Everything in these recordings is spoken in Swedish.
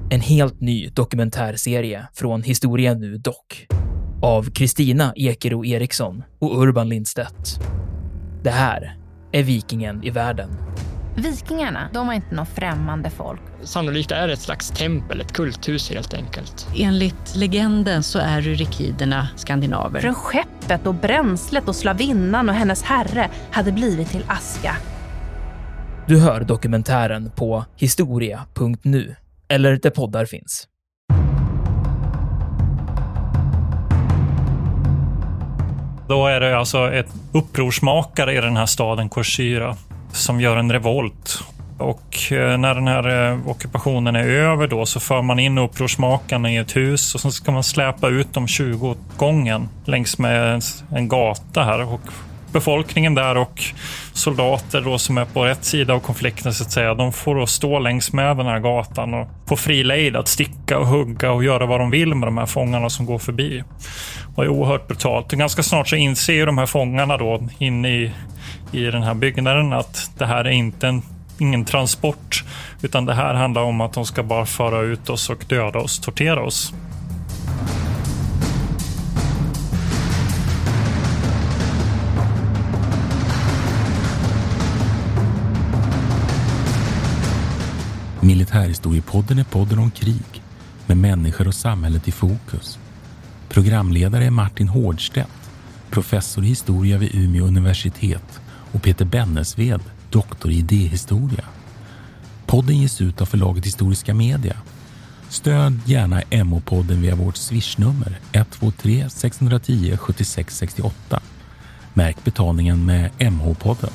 En helt ny dokumentärserie från Historia Nu Dock. Av Kristina Ekero Eriksson och Urban Lindstedt. Det här är Vikingen i världen. Vikingarna, de var inte något främmande folk. Sannolikt är det ett slags tempel, ett kulthus helt enkelt. Enligt legenden så är rykiderna skandinaver. Från skeppet och bränslet och slavinnan och hennes herre hade blivit till aska. Du hör dokumentären på historia.nu eller där poddar finns. Då är det alltså ett upprorsmakare i den här staden Korsyra som gör en revolt. Och när den här ockupationen är över då så för man in upprorsmakarna i ett hus och så ska man släpa ut dem 20 gången längs med en gata här. Och befolkningen där och soldater då som är på rätt sida av konflikten så att säga, de får då stå längs med den här gatan och få fri lejd att sticka och hugga och göra vad de vill med de här fångarna som går förbi. Och det är oerhört brutalt. Och ganska snart så inser ju de här fångarna då inne i den här byggnaden att det här är inte ingen transport utan det här handlar om att de ska bara föra ut oss och döda oss, tortera oss. Militärhistoriepodden är podden om krig med människor och samhället i fokus. Programledare är Martin Hårdstedt, professor i historia vid Umeå universitet och Peter Bennesved, doktor i idéhistoria. Podden ges ut av förlaget Historiska Media. Stöd gärna MH-podden via vårt swishnummer 123 610 76 68. Märk betalningen med MH-podden.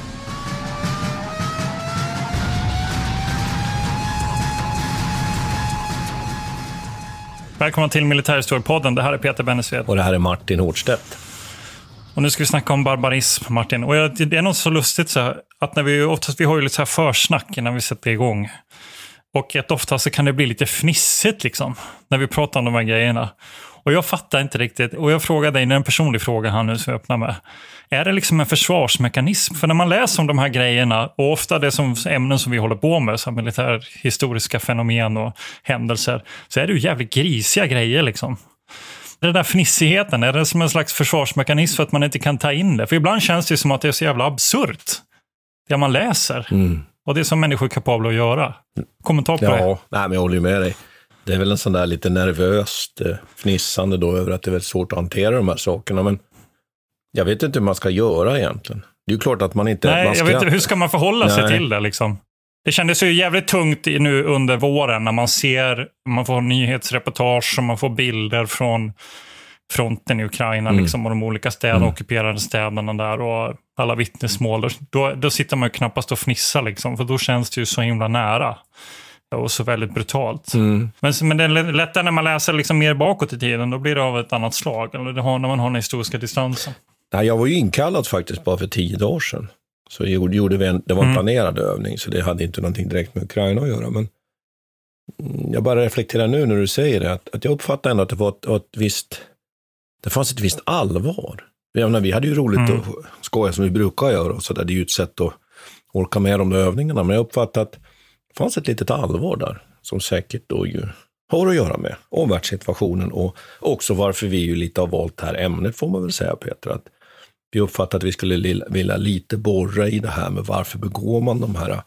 Välkommen till Militärhistoriepodden. Det här är Peter Bennesved. Och det här är Martin Hårdstedt. Och nu ska vi snacka om barbarism, Martin. Och det är något så lustigt så här, att när vi har ju lite så här försnack innan vi sätter igång. Och oftast så kan det bli lite fnissigt liksom, när vi pratar om de här grejerna. Och jag fattar inte riktigt. Och jag frågar dig, en personlig fråga här nu som jag öppnar med. Är det liksom en försvarsmekanism? För när man läser om de här grejerna, och ofta det som ämnen som vi håller på med, så militärhistoriska fenomen och händelser, så är det ju jävligt grisiga grejer liksom. Den där fnissigheten, är det som en slags försvarsmekanism för att man inte kan ta in det? För ibland känns det som att det är så jävla absurt, det man läser. Och det är som människor är kapabla att göra. Kommentar på det? Ja, men jag håller ju med dig. Det är väl en sån där lite nervöst fnissande då över att det är väldigt svårt att hantera de här sakerna. Men jag vet inte hur man ska göra egentligen. Det är ju klart att man inte... Nej, jag vet inte, hur ska man förhålla sig till det liksom? Det kändes ju jävligt tungt nu under våren när man får nyhetsreportage och man får bilder från fronten i Ukraina liksom, och de olika ockuperade städerna där och alla vittnesmål. Då sitter man ju knappast och fnissar liksom, för då känns det ju så himla nära. Och så väldigt brutalt. Men det är lättare när man läser liksom mer bakåt i tiden. Då blir det av ett annat slag. Eller när man har den historiska distansen. Nej, jag var ju inkallad faktiskt bara för 10 dagar sedan. Så gjorde vi det var en planerad övning. Så det hade inte någonting direkt med Ukraina att göra. Men jag bara reflekterar nu när du säger det. Att jag uppfattar ändå att det var det fanns ett visst allvar. Vi hade ju roligt att skoja som vi brukar göra. Och så där, det är ju ett sätt att orka med de där övningarna. Men jag uppfattar att det fanns ett litet allvar där som säkert då ju har att göra med omvärldssituationen och också varför vi ju lite har valt det här ämnet, får man väl säga, Peter, att vi uppfattar att vi skulle vilja lite borra i det här med varför begår man de här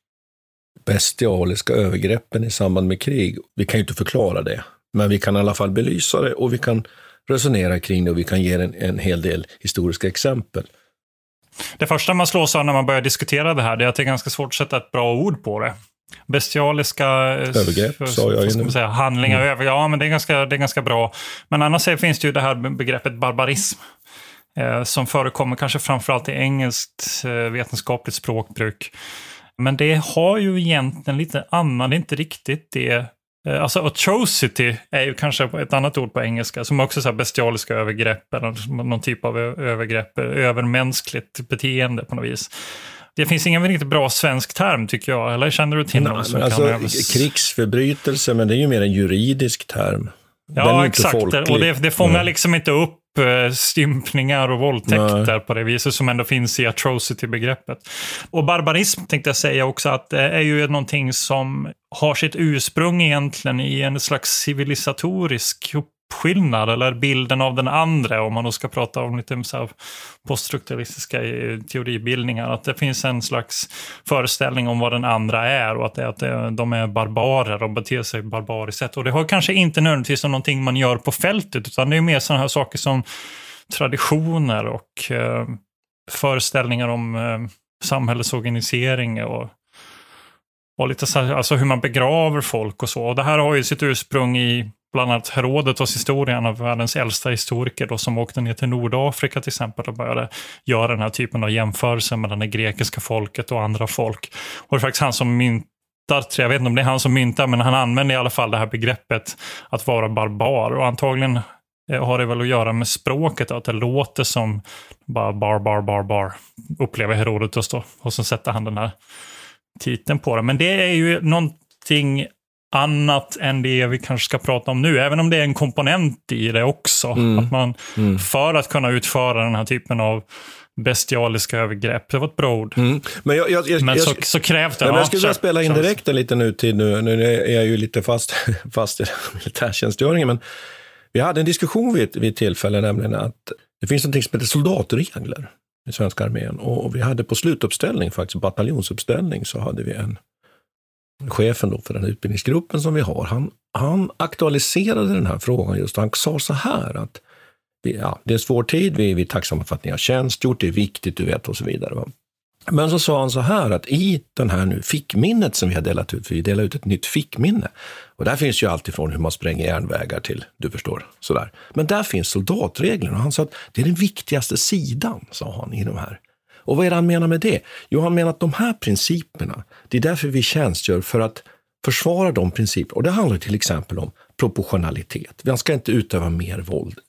bestialiska övergreppen i samband med krig. Vi kan ju inte förklara det, men vi kan i alla fall belysa det och vi kan resonera kring det och vi kan ge en hel del historiska exempel. Det första man slås av när man börjar diskutera det här, det är att det är ganska svårt att sätta ett bra ord på det. Bestialiska övergrepp, sa jag ska man säga, handlingar, ja, men det är ganska bra. Men annars finns det ju det här begreppet barbarism som förekommer kanske framförallt i engelskt vetenskapligt språkbruk. Men det har ju egentligen lite annan, det är inte riktigt det. Alltså atrocity är ju kanske ett annat ord på engelska som också är bestialiska övergrepp eller någon typ av övergrepp, övermänskligt beteende på något vis. Det finns ingen riktigt bra svensk term tycker jag, eller känner du till någon som alltså, kan krigsförbrytelse, men det är ju mer en juridisk term. Ja, exakt. Och det fångar liksom inte upp stympningar och våldtäkter på det viset som ändå finns i atrocity-begreppet. Och barbarism tänkte jag säga också att det är ju någonting som har sitt ursprung egentligen i en slags civilisatorisk uppskillnad eller bilden av den andra, om man då ska prata om lite så här poststrukturalistiska teoribildningar, att det finns en slags föreställning om vad den andra är och att de är barbarer och beter sig barbariskt sätt. Och det har kanske inte nödvändigtvis som någonting man gör på fältet, utan det är mer sådana här saker som traditioner och föreställningar om samhällets organisering och lite så här, alltså hur man begraver folk och så. Och det här har ju sitt ursprung i bland annat Herodotos historien av världens äldsta historiker då, som åkte ner till Nordafrika till exempel och började göra den här typen av jämförelser mellan det grekiska folket och andra folk. Och det är faktiskt han som jag vet inte om det är han som myntar, men han använder i alla fall det här begreppet att vara barbar. Och antagligen har det väl att göra med språket, att det låter som bara bar, upplever Herodotos då. Och så sätter han den här titeln på det. Men det är ju någonting annat än det vi kanske ska prata om nu, även om det är en komponent i det också. Att man för att kunna utföra den här typen av bestialiska övergrepp, det var ett bra ord. Men så krävs det. Jag skulle vilja spela in direkt en liten nutid nu är jag ju lite fast i militärtjänstgöringen, men vi hade en diskussion vid ett tillfälle, nämligen att det finns något som heter soldatregler i svenska armén, och vi hade på slutuppställning, faktiskt bataljonsuppställning, så hade vi chefen då för den utbildningsgruppen som vi har, han aktualiserade den här frågan just. Han sa så här att det är en svår tid, vi är tacksamma för att ni har tjänstgjort, det är viktigt, du vet, och så vidare. Va? Men så sa han så här att i den här nu fickminnet som vi har delat ut, för vi delar ut ett nytt fickminne, och där finns ju allt ifrån hur man spränger järnvägar till, du förstår, sådär. Men där finns soldatreglerna, och han sa att det är den viktigaste sidan, sa han, i de här. Och vad är det han menar med det? Jo, han menar att de här principerna, det är därför vi tjänstgör, för att försvara de principerna. Och det handlar till exempel om proportionalitet. Man ska inte utöva mer våld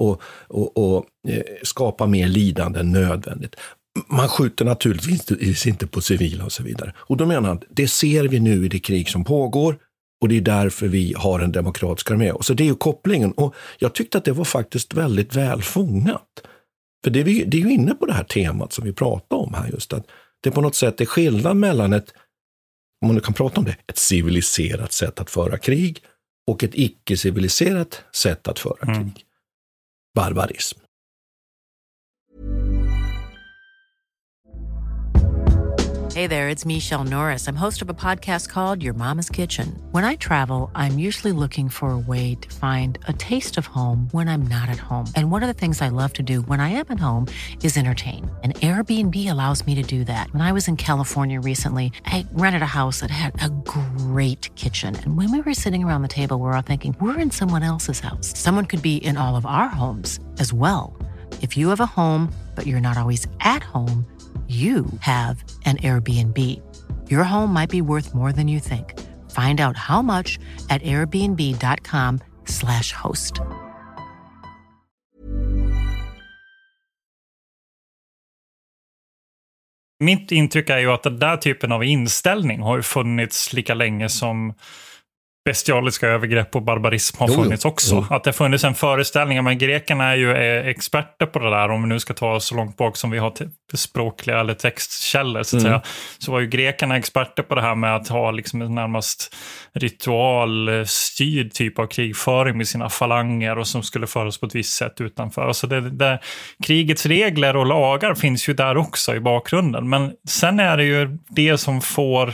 och skapa mer lidande än nödvändigt. Man skjuter naturligtvis inte på civila och så vidare. Och då menar han, det ser vi nu i det krig som pågår, och det är därför vi har en demokratisk armé. Och så det är ju kopplingen. Och jag tyckte att det var faktiskt väldigt väl fångat. För det är ju inne på det här temat som vi pratar om här, just att det på något sätt är skillnad mellan om man nu kan prata om det, ett civiliserat sätt att föra krig och ett icke-civiliserat sätt att föra krig. Barbarism. Hey there, it's Michelle Norris. I'm host of a podcast called Your Mama's Kitchen. When I travel, I'm usually looking for a way to find a taste of home when I'm not at home. And one of the things I love to do when I am at home is entertain. And Airbnb allows me to do that. When I was in California recently, I rented a house that had a great kitchen. And when we were sitting around the table, we were all thinking, we're in someone else's house. Someone could be in all of our homes as well. If you have a home, but you're not always at home, you have an Airbnb. Your home might be worth more than you think. Find out how much at airbnb.com/host. Mitt intryck är ju att den där typen av inställning har ju funnits lika länge som bestialiska övergrepp och barbarism har funnits också. Att det funnits en föreställning, men grekerna är ju experter på det där, om vi nu ska ta så långt bak som vi har till språkliga eller textkällor så att säga. Så var ju grekerna experter på det här med att ha liksom en närmast ritualstyrd typ av krigföring med sina falanger och som skulle föras på ett visst sätt utanför. Alltså det krigets regler och lagar finns ju där också i bakgrunden, men sen är det ju det som får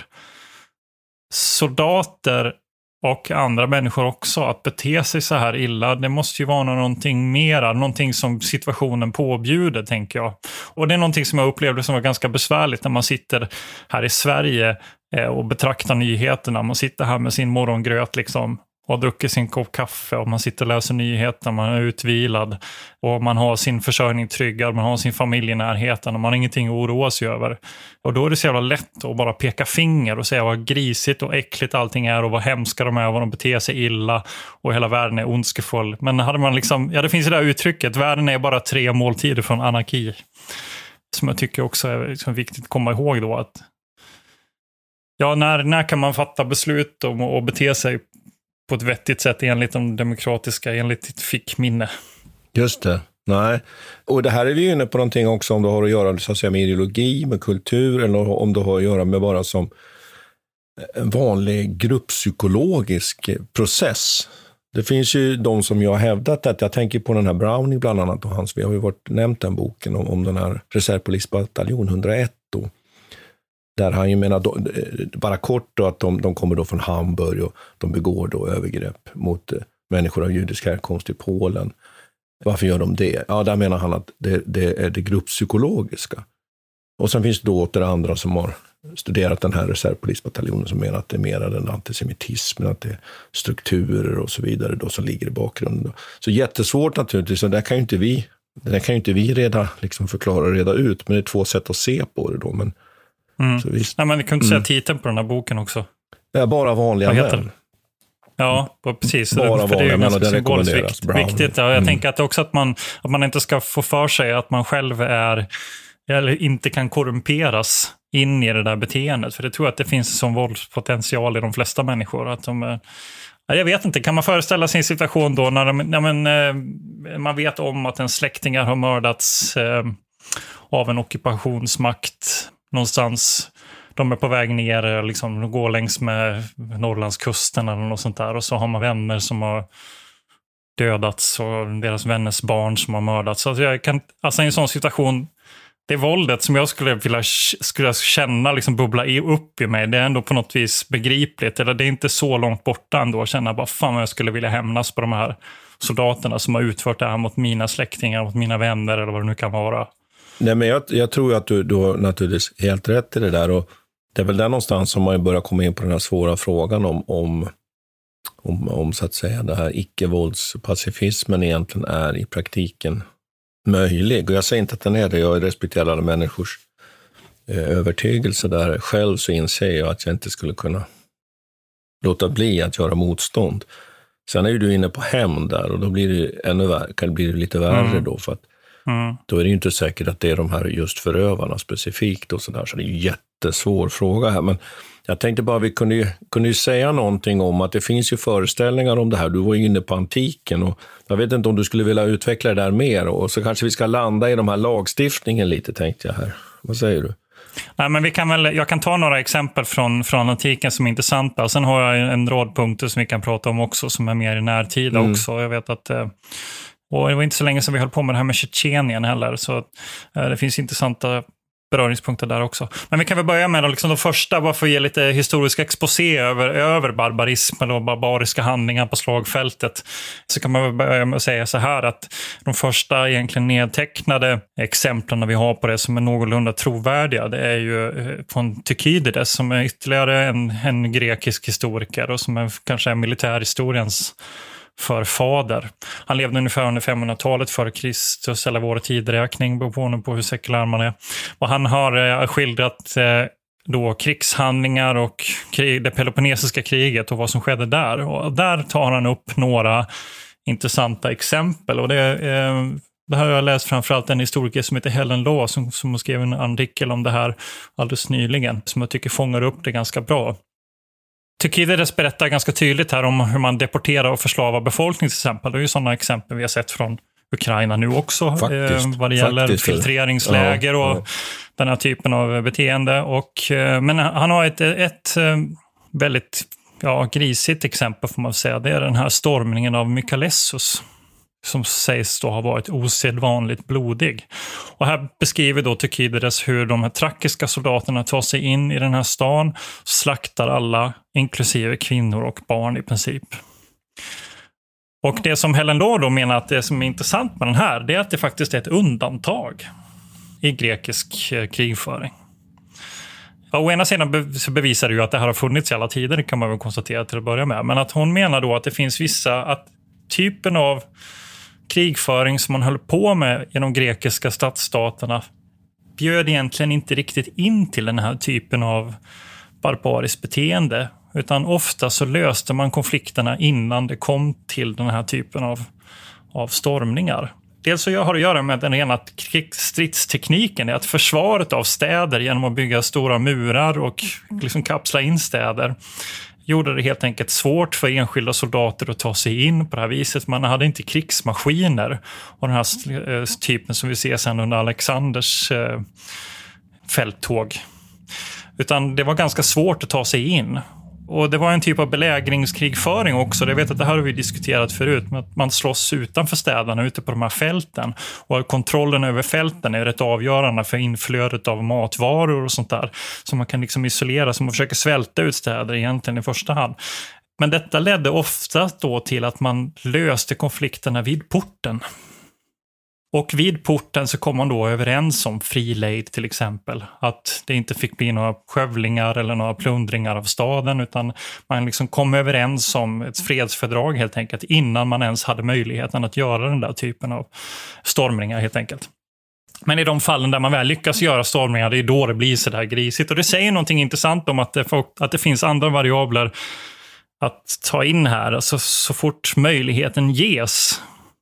soldater och andra människor också att bete sig så här illa. Det måste ju vara någonting mera, någonting som situationen påbjuder, tänker jag. Och det är någonting som jag upplevde som var ganska besvärligt när man sitter här i Sverige och betraktar nyheterna. Man sitter här med sin morgongröt liksom och druckit sin kopp kaffe och man sitter och läser nyheter, man är utvilad och man har sin försörjning tryggad, man har sin familj i närheten och man har ingenting att oroa sig över. Och då är det så jävla lätt att bara peka finger och säga vad grisigt och äckligt allting är och vad hemska de är och vad de beter sig illa och hela världen är ondskefull. Men hade man liksom, det finns det där uttrycket, världen är bara 3 måltider från anarki. Som jag tycker också är liksom viktigt att komma ihåg då, att när kan man fatta beslut om att bete sig på ett vettigt sätt enligt de demokratiska, enligt ett fickminne. Just det. Nej. Och det här är vi ju inne på någonting också, om det har att göra så att säga, med ideologi, med kultur, eller om det har att göra med bara som en vanlig grupppsykologisk process. Det finns ju de som jag har hävdat att jag tänker på den här Browning bland annat, och vi har ju nämnt den boken om den här reservpolisbataljon 101 då. Där han ju menar, bara kort då, att de kommer då från Hamburg och de begår då övergrepp mot människor av judisk härkomst i Polen. Varför gör de det? Ja, där menar han att det är det grupppsykologiska. Och sen finns det då åter andra som har studerat den här reservpolisbataljonen som menar att det är mer den antisemitismen, att det är strukturer och så vidare då som ligger i bakgrunden. Så jättesvårt naturligtvis, och det kan ju inte vi förklara och reda ut, men det är två sätt att se på det då. Men, så visst. Nej, men vi kan inte säga titeln på den här boken också. Det är bara vanliga män. Ja, precis. Bara för det är ju ganska symboliskt viktigt. Ja, jag tänker att också att man inte ska få för sig att man själv är eller inte kan korrumperas in i det där beteendet. För det tror jag att det finns en sån våldspotential i de flesta människor. Att jag vet inte, kan man föreställa sig en situation då när man vet om att en släktingar har mördats av en ockupationsmakt någonstans. De är på väg ner, liksom, de går längs med Norrlandskusten eller något sånt där. Och så har man vänner som har dödats och deras vänners barn som har mördats. Så alltså i en sån situation, det våldet som jag skulle känna liksom bubbla upp i mig, det är ändå på något vis begripligt. Eller det är inte så långt borta ändå att känna bara fan, jag skulle vilja hämnas på de här soldaterna som har utfört det här mot mina släktingar, mot mina vänner eller vad det nu kan vara. Nej, men jag tror att du har naturligtvis helt rätt i det där, och det är väl där någonstans som man börjar komma in på den här svåra frågan om så att säga det här icke-våldspacifismen egentligen är i praktiken möjlig. Och jag säger inte att den är det, jag respekterar alla människors övertygelse där. Själv så inser jag att jag inte skulle kunna låta bli att göra motstånd. Sen är ju du inne på hämnd där, och då blir det ännu värre, blir det lite värre då, för att då är det ju inte säkert att det är de här just förövarna specifikt och sådär, så det är ju jättesvår fråga här. Men jag tänkte bara vi kunde ju säga någonting om att det finns ju föreställningar om det här. Du var ju inne på antiken, och jag vet inte om du skulle vilja utveckla det där mer, och så kanske vi ska landa i de här lagstiftningen lite, tänkte jag här. Vad säger du? Nej, men jag kan ta några exempel från antiken som är intressanta. Sen har jag en rad punkter som vi kan prata om också som är mer i närtid också. Jag vet att och det var inte så länge sedan vi höll på med det här med Tjetjenien heller, så det finns intressanta beröringspunkter där också. Men vi kan väl börja med de första, bara för att ge lite historisk exposé över barbarism eller barbariska handlingar på slagfältet. Så kan man väl börja med att säga så här att de första egentligen nedtecknade exemplen vi har på det som är någorlunda trovärdiga, det är ju från Thukydides som är ytterligare en grekisk historiker och som kanske är militärhistoriens förfader. Han levde ungefär under 500-talet före Kristus eller vår tidräkning, beroende på hur sekulär man är. Och han har skildrat då krigshandlingar och det peloponnesiska kriget och vad som skedde där. Och där tar han upp några intressanta exempel. Och det här har jag läst framförallt en historiker som heter Helen Law som skrev en artikel om det här alldeles nyligen, som jag tycker fångar upp det ganska bra. Thukydides berättar ganska tydligt här om hur man deporterar och förslavar befolkning till exempel. Det är ju sådana exempel vi har sett från Ukraina nu också. Vad det gäller filtreringsläger och den här typen av beteende. Men han har ett väldigt grisigt exempel får man säga. Det är den här stormningen av Mykalessus, som sägs då ha varit osedvanligt blodig. Och här beskriver då Thukydides hur de här trakiska soldaterna tar sig in i den här stan, slaktar alla, inklusive kvinnor och barn i princip. Och det som Helen Law då menar att det som är intressant med den här, det är att det faktiskt är ett undantag i grekisk krigföring. Å ena sidan så bevisar det ju att det här har funnits i alla tider, det kan man väl konstatera till att börja med. Men att hon menar då att det finns att typen av krigföring som man höll på med i de grekiska stadsstaterna bjöd egentligen inte riktigt in till den här typen av barbariskt beteende, utan ofta så löste man konflikterna innan det kom till den här typen av stormningar. Dels så har det att göra med den rena stridstekniken, att försvaret av städer genom att bygga stora murar och liksom kapsla in städer gjorde det helt enkelt svårt för enskilda soldater att ta sig in på det här viset. Man hade inte krigsmaskiner och den här typen som vi ser sen under Alexanders fälttåg. Utan det var ganska svårt att ta sig in. Och det var en typ av belägringskrigföring också. Jag vet att det här har vi diskuterat förut. Men att man slåss utanför städerna, ute på de här fälten. Och kontrollen över fälten är rätt avgörande för inflödet av matvaror och sånt där. Så man kan liksom isolera, så man försöker svälta ut städer egentligen i första hand. Men detta ledde ofta då till att man löste konflikterna vid porten. Och vid porten så kom man då överens om frilejd till exempel. Att det inte fick bli några skövlingar eller några plundringar av staden, utan man liksom kom överens om ett fredsfördrag helt enkelt innan man ens hade möjligheten att göra den där typen av stormningar helt enkelt. Men i de fallen där man väl lyckas göra stormningar, det är då det blir så där grisigt. Och det säger någonting intressant om att det finns andra variabler att ta in här. Alltså så fort möjligheten ges,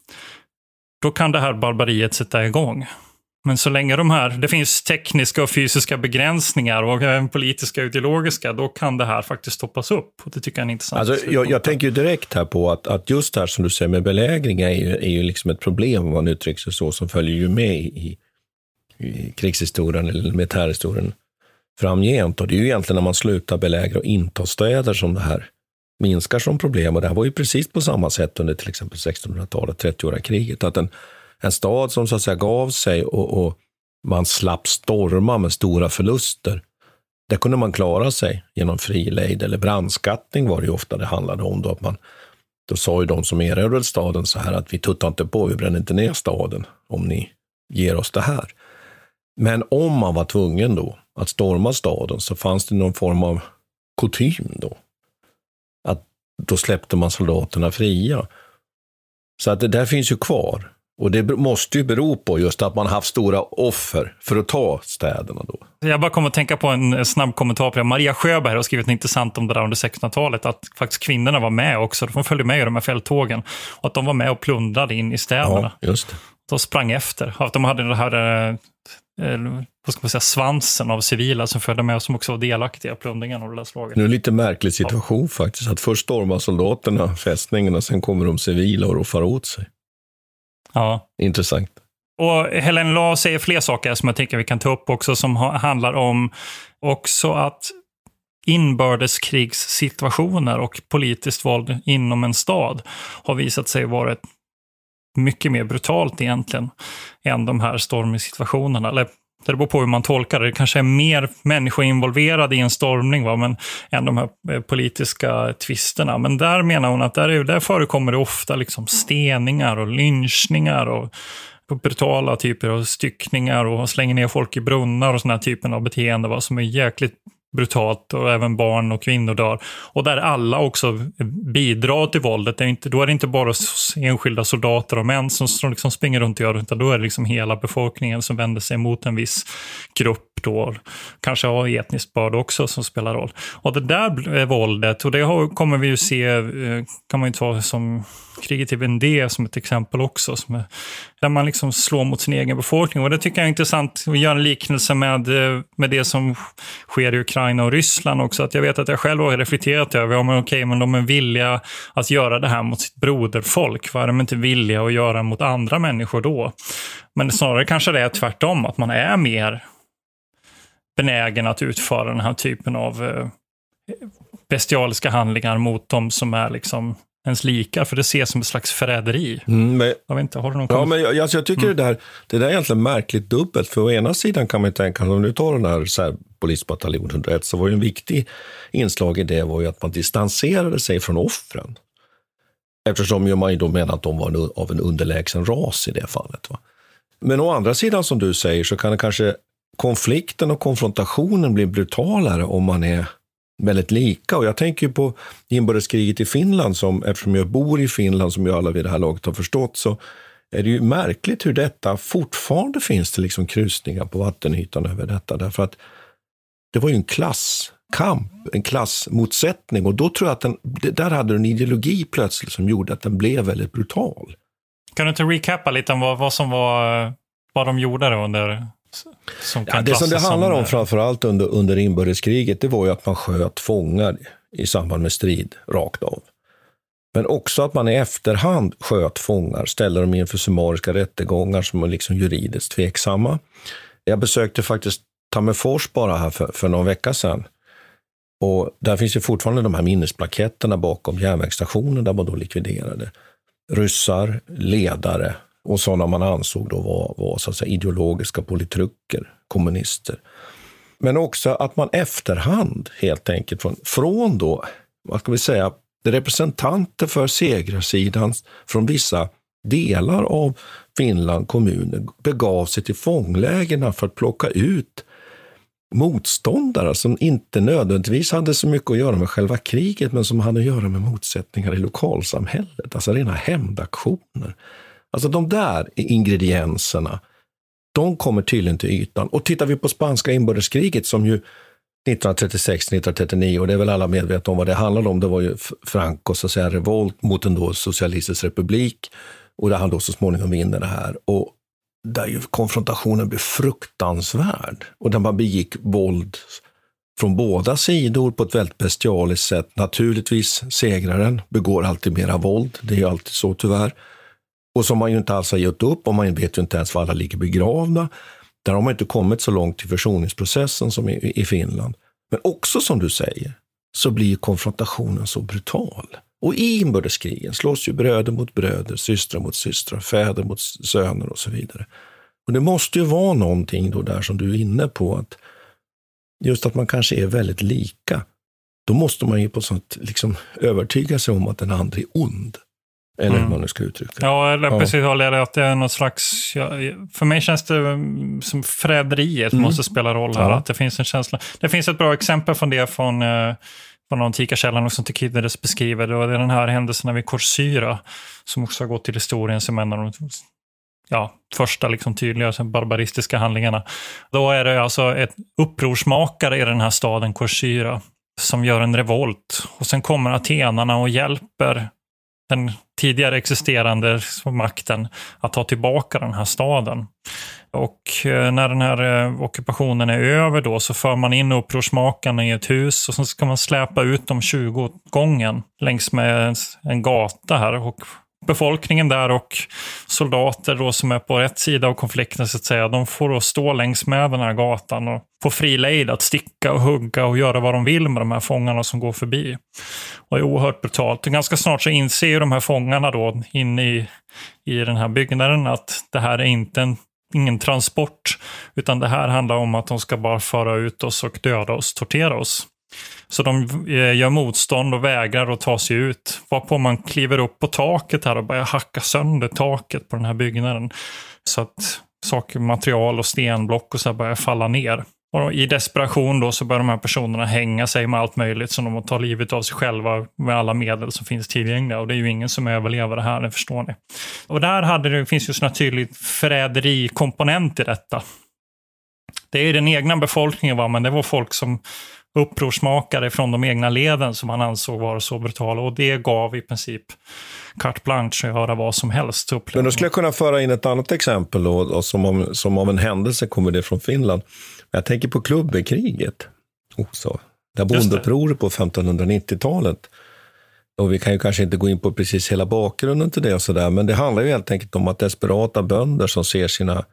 då kan det här barbariet sätta igång. Men så länge det finns tekniska och fysiska begränsningar och även politiska och ideologiska, då kan det här faktiskt stoppas upp. Och det tycker jag är intressant. Alltså, jag tänker ju direkt här på att just här som du säger med belägringar är ju liksom ett problem, om man uttrycker sig så, som följer ju med i krigshistorien eller militärhistorien framgent. Och det är ju egentligen när man slutar belägra och inta städer som det här minskar som problem. Och det här var ju precis på samma sätt under till exempel 1600-talet, 30-åriga kriget. Att en stad som så att säga gav sig och man slapp storma med stora förluster, där kunde man klara sig genom frilejd eller brandskattning, var det ju ofta det handlade om. Då sa ju de som erövrade staden så här att vi tuttar inte på, vi bränner inte ner staden om ni ger oss det här. Men om man var tvungen då att storma staden, så fanns det någon form av kutym då. Att då släppte man soldaterna fria. Så att det där finns ju kvar. Och det måste ju bero på just att man haft stora offer för att ta städerna då. Jag bara kommer att tänka på en snabb kommentar på det. Maria Sjöberg har skrivit intressant om det där under 1600-talet. Att faktiskt kvinnorna var med också. De följde med i de här fälttågen. Och att de var med och plundrade in i städerna. Ja, just det. De sprang efter. Att de hade det här vad ska man säga, svansen av civila som följde med, som också var delaktiga i plundringen och det där slaget. Nu är det lite märklig situation faktiskt. Att först stormar soldaterna fästningen och sen kommer de civila och roffar åt sig. Ja. Intressant. Och Helen Law säger fler saker som jag tänker vi kan ta upp också, som handlar om också att inbördeskrigssituationer och politiskt våld inom en stad har visat sig vara mycket mer brutalt egentligen än de här stormsituationerna. Eller det beror på hur man tolkar det. Det kanske är mer människor involverade i en stormning än de här politiska tvisterna. Men där menar hon att där förekommer det ofta liksom steningar och lynchningar och brutala typer av styckningar och slänger ner folk i brunnar och såna här typen av beteende som är jäkligt brutalt, och även barn och kvinnor dör. Och där alla också bidrar till våldet. Då är det inte bara enskilda soldater och män som liksom springer runt och gör, utan då är det liksom hela befolkningen som vänder sig mot en viss grupp då. Kanske har etniskt börd också som spelar roll. Och det där våldet, och det kommer vi ju se, kan man ju ta som kriget i Vendée som ett exempel också, där man liksom slår mot sin egen befolkning. Och det tycker jag är intressant att göra en liknelse med det som sker i Ukraina och Ryssland också. Att jag vet att jag själv har reflekterat över, men de är villiga att göra det här mot sitt broderfolk. Vad är de inte villiga att göra mot andra människor då? Men snarare kanske det är tvärtom, att man är mer benägen att utföra den här typen av bestialiska handlingar mot dem som är liksom ens lika, för det ses som ett slags förräderi. Jag vet inte, har du någon kommentar? Ja, men jag tycker det där är egentligen märkligt dubbelt. För å ena sidan kan man ju tänka, om du tar den här polisbataljon 101, så var ju en viktig inslag i det var ju att man distanserade sig från offren. Eftersom man ju då menar att de var av en underlägsen ras i det fallet. Va? Men å andra sidan, som du säger, så kan det kanske konflikten och konfrontationen bli brutalare om man är väldigt lika. Och jag tänker på inbördeskriget i Finland, som, eftersom jag bor i Finland, som ju alla vid det här laget har förstått, så är det ju märkligt hur detta fortfarande finns det liksom krusningar på vattenytan över detta. Därför att det var ju en klasskamp, en klassmotsättning, och då tror jag att där hade en ideologi plötsligt som gjorde att den blev väldigt brutal. Kan du inte recappa lite om vad de gjorde då under... Det som det handlar om framförallt under inbördeskriget, det var ju att man sköt fångar i samband med strid rakt av. Men också att man i efterhand sköt fångar, ställer dem inför summariska rättegångar som är liksom juridiskt tveksamma. Jag besökte faktiskt Tammerfors bara här för någon vecka sedan. Och där finns ju fortfarande de här minnesplaketterna bakom järnvägsstationen där man då likviderade ryssar, ledare och sådana man ansåg då var så att säga ideologiska politruker, kommunister. Men också att man efterhand helt enkelt från då, vad ska vi säga, representanter för segrarsidan från vissa delar av Finland kommuner begav sig till fånglägerna för att plocka ut motståndare som inte nödvändigtvis hade så mycket att göra med själva kriget men som hade att göra med motsättningar i lokalsamhället, alltså rena hämndaktioner. Alltså de där ingredienserna, de kommer tydligen till ytan. Och tittar vi på spanska inbördeskriget som ju 1936-1939, och det är väl alla medvetna om vad det handlade om, det var ju Francos så att säga revolt mot en då socialistisk republik och där han då så småningom vinner det här. Och där ju konfrontationen blev fruktansvärd och där man begick våld från båda sidor på ett väldigt bestialiskt sätt. Naturligtvis segraren begår alltid mera våld, det är ju alltid så tyvärr. Och som man ju inte alls har gett upp och man vet ju inte ens var alla ligger begravda. Där har man inte kommit så långt i försoningsprocessen som i Finland. Men också som du säger så blir konfrontationen så brutal. Och i inbördeskrigen slås ju bröder mot bröder, systrar mot systrar, fäder mot söner och så vidare. Och det måste ju vara någonting då där som du är inne på, att just att man kanske är väldigt lika. Då måste man ju på sånt liksom övertyga sig om att den andra är ond. Eller hur man nu ska uttrycka det. Ja, eller precis håller jag att det är något slags... för mig känns det som förräderiet måste spela roll här. Ja. Att det finns en känsla. Det finns ett bra exempel från det från de antika källan som Thukydides beskriver. Det är den här händelsen vid Corcyra som också har gått till historien som en av de första liksom tydliga barbaristiska handlingarna. Då är det alltså ett upprorsmakare i den här staden Corcyra som gör en revolt. Och sen kommer atenarna och hjälper den tidigare existerande makten att ta tillbaka den här staden. Och när den här ockupationen är över då så för man in upprorsmakarna i ett hus och så ska man släpa ut dem 20 gången längs med en gata här. Och befolkningen där och soldater då som är på rätt sida av konflikten så att säga, de får då stå längs med den här gatan och få fri lejd att sticka och hugga och göra vad de vill med de här fångarna som går förbi. Och det är oerhört brutalt. Och ganska snart så inser ju de här fångarna då inne i den här byggnaden att det här är ingen transport utan det här handlar om att de ska bara föra ut oss och döda oss, tortera oss. Så de gör motstånd och vägrar att ta sig ut. Varpå man kliver upp på taket här och börjar hacka sönder taket på den här byggnaden. Så att saker, material och stenblock och så börjar falla ner. Och i desperation då så börjar de här personerna hänga sig med allt möjligt som de tar livet av sig själva med alla medel som finns tillgängliga. Och det är ju ingen som överlever det här, det förstår ni. Och där finns ju en tydlig förräderikomponent i detta. Det är den egna befolkningen men det var folk som upprorsmakare från de egna leden som han ansåg var så brutala och det gav i princip carte blanche att göra vad som helst. Men då skulle jag kunna föra in ett annat exempel då, som av en händelse kommer det från Finland. Jag tänker på Klubbekriget också. Där bondeupproret på 1590-talet. Och vi kan ju kanske inte gå in på precis hela bakgrunden till det och sådär, men det handlar ju helt enkelt om att desperata bönder som ser sina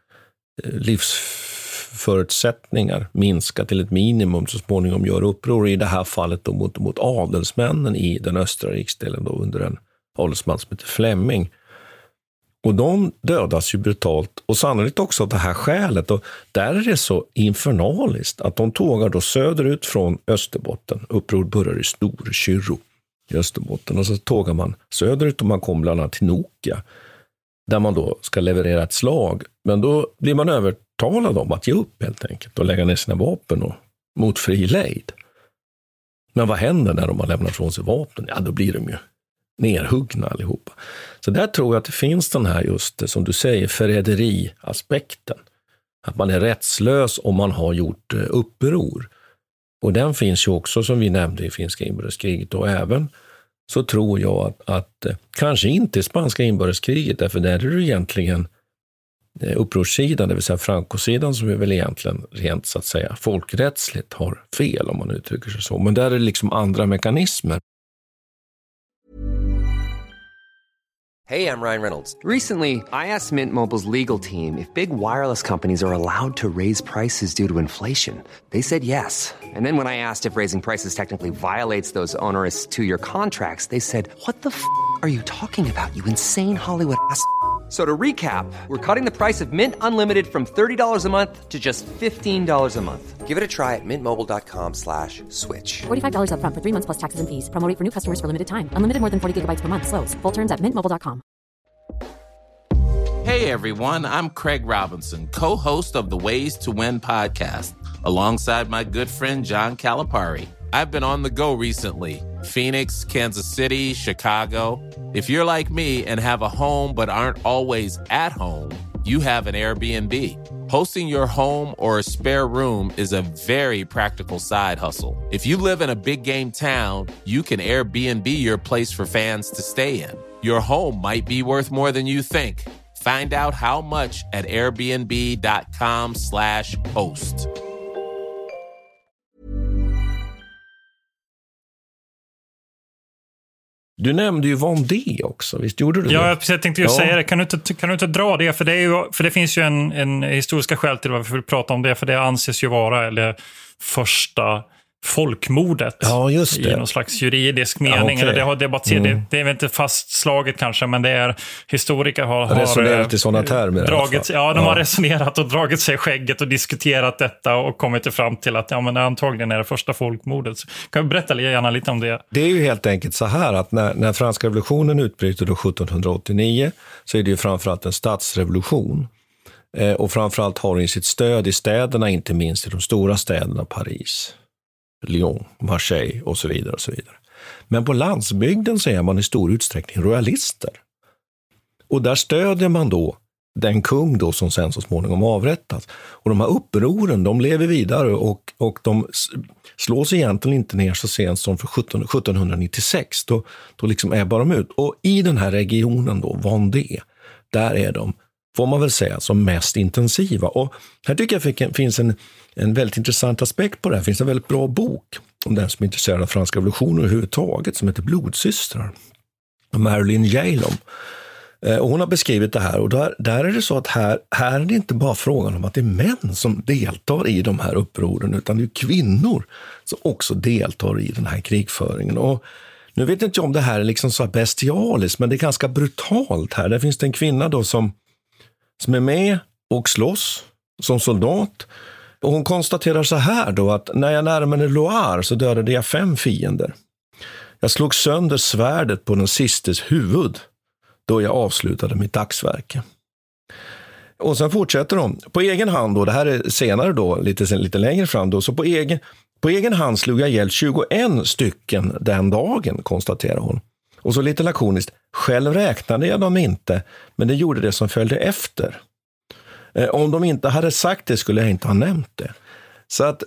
livsförutsättningar minska till ett minimum så småningom gör uppror, i det här fallet då mot adelsmännen i den östra riksdelen då under en adelsman som heter Flemming. Och de dödas ju brutalt och sannolikt också av det här skälet, och där är det så infernaliskt att de tågar då söderut från Österbotten. Uppror börjar i Storkyrro i Österbotten och så tågar man söderut och man kommer bland annat till Nokia där man då ska leverera ett slag, men då blir man övertalad om att ge upp helt enkelt och lägga ner sina vapen och mot fri lejd. Men vad händer när de har lämnat från sig vapen? Ja, då blir de ju nerhuggna allihopa. Så där tror jag att det finns den här just som du säger förräderiaspekten. Att man är rättslös om man har gjort uppror. Och den finns ju också som vi nämnde i finska inbördeskriget, och även så tror jag att kanske inte i spanska inbördeskriget, därför där är det egentligen upprorssidan, det vill säga Franco-sidan, som är väl egentligen rent så att säga folkrättsligt har fel, om man uttrycker sig så. Men där är det liksom andra mekanismer. Hey, I'm Ryan Reynolds. Recently, I asked Mint Mobile's legal team if big wireless companies are allowed to raise prices due to inflation. They said yes. And then when I asked if raising prices technically violates those onerous 2-year contracts, they said, "What the f*** are you talking about, you insane Hollywood ass?" So to recap, we're cutting the price of Mint Unlimited from $30 a month to just $15 a month. Give it a try at mintmobile.com/switch. $45 up front for 3 months plus taxes and fees. Promo rate for new customers for limited time. Unlimited more than 40 gigabytes per month. Slows full terms at mintmobile.com. Hey everyone, I'm Craig Robinson, co-host of the Ways to Win podcast, alongside my good friend John Calipari. I've been on the go recently. Phoenix, Kansas City, Chicago. If you're like me and have a home but aren't always at home, you have an Airbnb. Hosting your home or a spare room is a very practical side hustle. If you live in a big game town, you can Airbnb your place for fans to stay in. Your home might be worth more than you think. Find out how much at airbnb.com/host. Du nämnde ju Vendée också, visst gjorde du det? Ja, jag tänkte ju säga det. Kan du inte dra det? För det finns ju en historiska skäl till varför vi pratar om det, för det anses ju vara det första folkmordet i någon slags juridisk mening. Eller det har debatterats, det är väl inte fastslaget kanske, men det är historiker har resonerat i sådana termer. De har resonerat och dragit sig i skägget och diskuterat detta och kommit fram till att men antagligen är det första folkmordet. Så kan du berätta gärna lite om det? Det är ju helt enkelt så här att när franska revolutionen utbryter då 1789 så är det ju framförallt en statsrevolution. Och framförallt har den sitt stöd i städerna, inte minst i de stora städerna Paris, Lyon, Marseille och så vidare och så vidare. Men på landsbygden så är man i stor utsträckning royalister. Och där stödjer man då den kung då som sen så småningom avrättas. Och de här upproren, de lever vidare och de slås egentligen inte ner så sent som för 1796. Då liksom ebbar de ut. Och i den här regionen då, Vendée, där är de, får man väl säga, som mest intensiva. Och här tycker jag finns en väldigt intressant aspekt på det här. Det finns en väldigt bra bok om den som är intresserad av franska revolutionen överhuvudtaget som heter Blodsystrar. Marilyn Yalom. Och hon har beskrivit det här och där är det så att här är det inte bara frågan om att det är män som deltar i de här upproren, utan det är kvinnor som också deltar i den här krigföringen. Och nu vet inte jag om det här är liksom så bestialiskt, men det är ganska brutalt här. Där finns det en kvinna då som är med och slåss som soldat. Och hon konstaterar så här då att när jag närmade Loire så dödade jag 5 fiender. Jag slog sönder svärdet på den sistes huvud då jag avslutade mitt dagsverke. Och sen fortsätter hon. På egen hand då, det här är senare då, lite längre fram då, så på egen hand slog jag ihjäl 21 stycken den dagen, konstaterar hon. Och så lite lakoniskt, själv räknade jag dem inte, men det gjorde det som följde efter. Om de inte hade sagt det skulle jag inte ha nämnt det. Så att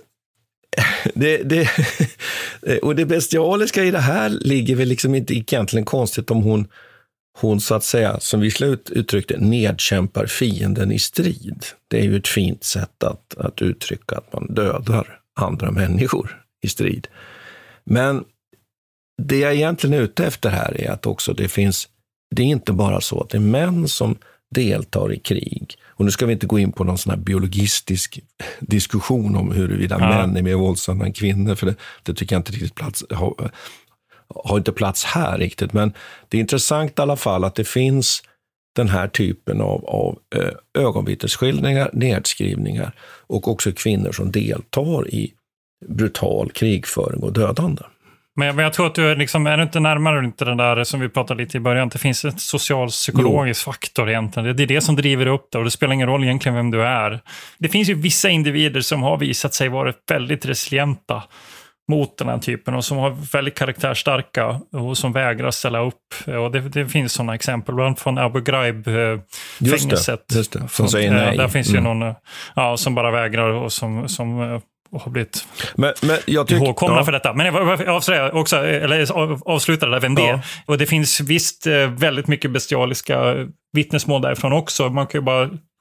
och det bestialiska i det här ligger väl liksom inte egentligen konstigt om hon så att säga, som vi uttryckte, nedkämpar fienden i strid. Det är ju ett fint sätt att uttrycka att man dödar andra människor i strid. Men det jag egentligen är ute efter här är att också det är inte bara så att det är män som deltar i krig. Och nu ska vi inte gå in på någon sån här biologistisk diskussion om huruvida män är mer våldsamma än kvinnor, för det tycker jag inte riktigt har inte plats här riktigt. Men det är intressant i alla fall att det finns den här typen av ögonvittnesskildringar, nedskrivningar och också kvinnor som deltar i brutal krigföring och dödande. Men jag tror att du är du inte närmare inte den där som vi pratade lite i början. Det finns en social-psykologisk faktor egentligen. Det är det som driver upp det och det spelar ingen roll egentligen vem du är. Det finns ju vissa individer som har visat sig vara väldigt resilienta mot den här typen och som har väldigt karaktärsstarka och som vägrar ställa upp. Och det finns sådana exempel, bland annat från Abu Ghraib-fängelset. Just det. Som säger nej. Där finns ju någon som bara vägrar och som har blivit ihågkomna för detta. Men jag avslutar det där Vendée. Ja. Och det finns visst väldigt mycket bestialiska vittnesmål därifrån också. Man kan ju bara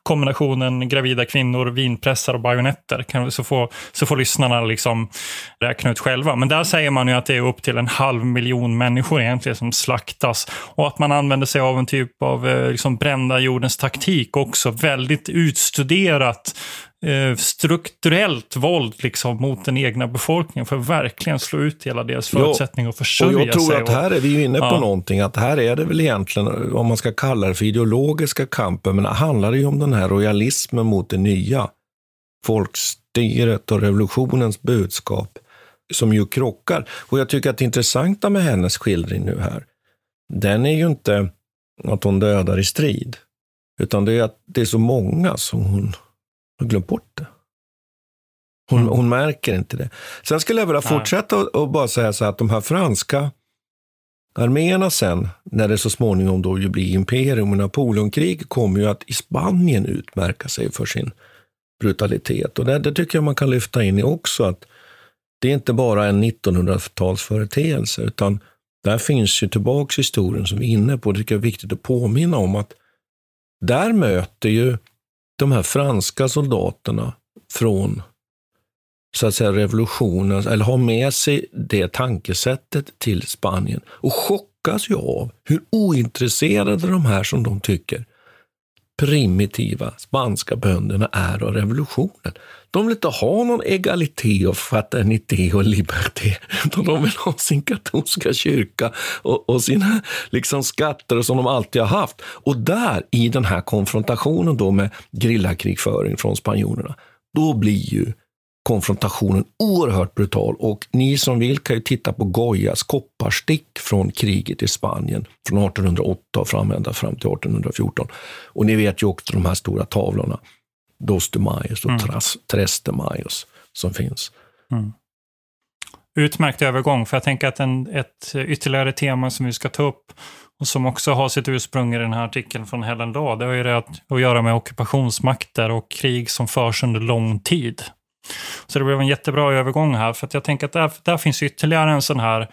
kombinationen gravida kvinnor, vinpressar och bajonetter. Så får lyssnarna liksom räkna ut själva. Men där säger man ju att det är upp till 500 000 människor egentligen som slaktas. Och att man använder sig av en typ av liksom brända jordens taktik också. Väldigt utstuderat strukturellt våld liksom mot den egna befolkningen för att verkligen slå ut hela deras förutsättning att försörja sig. Och jag tror att här är vi ju inne på någonting, att här är det väl egentligen, om man ska kalla det för ideologiska kampen, men det handlar ju om den här royalismen mot det nya folkstyret och revolutionens budskap som ju krockar. Och jag tycker att det intressanta med hennes skildring nu här, den är ju inte att hon dödar i strid, utan det är att det är så många som hon har glömt bort det. Hon märker inte det. Sen skulle jag vilja fortsätta och bara säga så att de här franska arméerna sen, när det så småningom då ju blir imperium och Napoleonkrig, kommer ju att i Spanien utmärka sig för sin brutalitet. Och det tycker jag man kan lyfta in i också, att det är inte bara en 1900-talsföreteelse, utan där finns ju tillbaks historien som vi är inne på. Det tycker jag är viktigt att påminna om, att där möter ju de här franska soldaterna från så att säga revolutionen, eller har med sig det tankesättet till Spanien och chockas ju av hur ointresserade de här, som de tycker, primitiva spanska bönderna är av revolutionen. De vill inte ha någon egalitet och fraternité och liberté, utan de vill ha sin katolska kyrka och sina liksom skatter som de alltid har haft. Och där, i den här konfrontationen då med grillakrigföring från spanjorerna, då blir ju konfrontationen oerhört brutal. Och ni som vill kan ju titta på Goyas kopparstick från kriget i Spanien från 1808 och fram till 1814. Och ni vet ju också de här stora tavlorna, Dos de Mayos och Tres de Mayos, som finns. Utmärkt övergång, för jag tänker att ett ytterligare tema som vi ska ta upp och som också har sitt ursprung i den här artikeln från Helen Dahl, det är ju det att göra med ockupationsmakter och krig som förs under lång tid. Så det blev en jättebra övergång här, för att jag tänker att där finns ytterligare en sån här